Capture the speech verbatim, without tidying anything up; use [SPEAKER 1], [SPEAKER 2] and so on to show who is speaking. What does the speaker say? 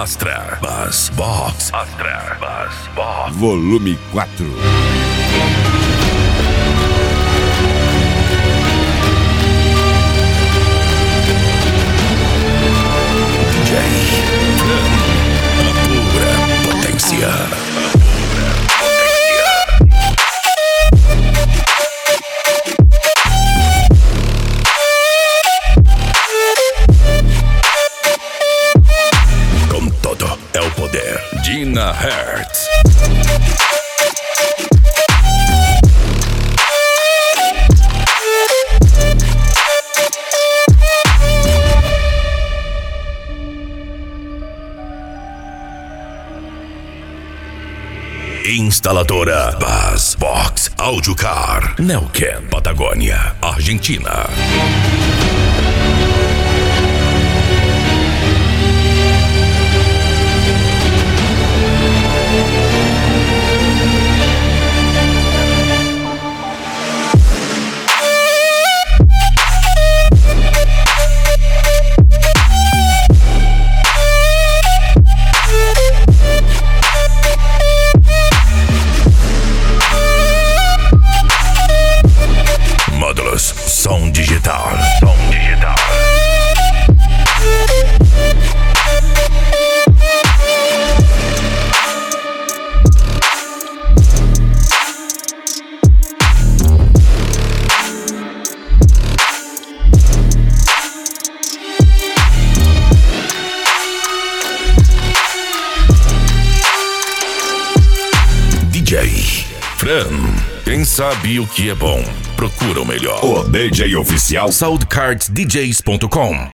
[SPEAKER 1] Astra Bass Box. Astra Bass Box.
[SPEAKER 2] Volume quatro.
[SPEAKER 1] D J Fran, a pura potência. Com todo é o poder. Dina Hertz. Instaladora Bass Box Audiocar, Neuquén, Patagônia, Argentina. Módulos som digital. Som digital. D J Fran, quem sabe o que é bom, procura o melhor.
[SPEAKER 2] O D J oficial
[SPEAKER 1] soundcards d js ponto com